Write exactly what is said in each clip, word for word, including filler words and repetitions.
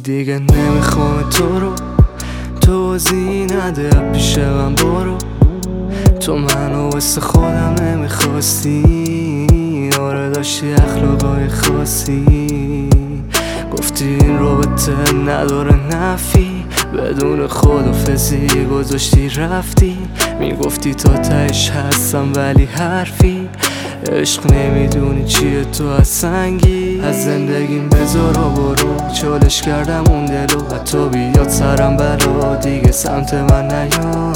دیگه نمیخوام تو رو توضیح نده پیش من برو تو منو واسه خودم نمیخواستی آره داشتی اخلاقای خاصی گفتی این رابطه نداره نفی بدون خدافظی گذاشتی رفتی میگفتی تا تهش هستم ولی حرفی عشق نمیدونی چیه تو از سنگی از زندگیم بذار و برو چالش کردم اون دلو حتی بیاد سرم بلا دیگه سمت من نیا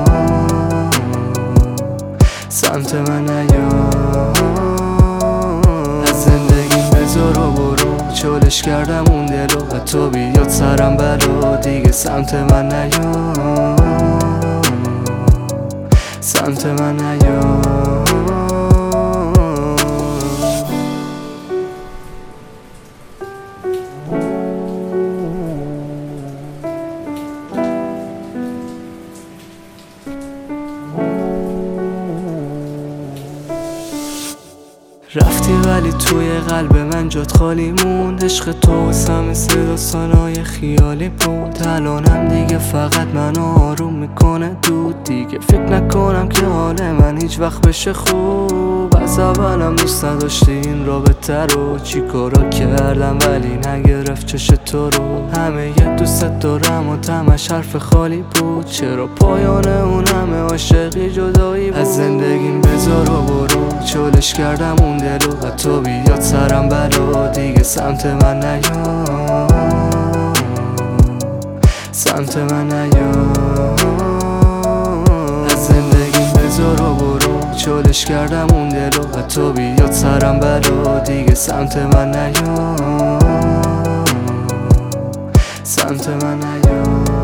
سمت من نیا از زندگیم بذار و برو چالش کردم اون دلو حتی بیاد سرم بلا دیگه سمت من نیا سمت من نیا رفتی ولی توی قلب من جات خالی موند عشق تو واسم صدا سالای خیالی بود الانم دیگه فقط منو آروم میکنه دود دیگه فکر نکنم که حال من هیچ وقت بشه خوب از اولم دوست نداشتی این رابطه رو چی کارا کردم ولی نگرفت چش تو رو همه یه دوست دارم و تمش حرف خالی بود چرا پایان اون همه عاشقی جدایی بود از زندگیم بذار و برو چالش کردم اون دلو حتی بیاد سرم بلا دیگه سمت من نیا سمت من نیا از زندگیم بذار و برو چالش کردم اون دلو حتی بیاد سرم بلا دیگه سمت من نیا سمت من نیا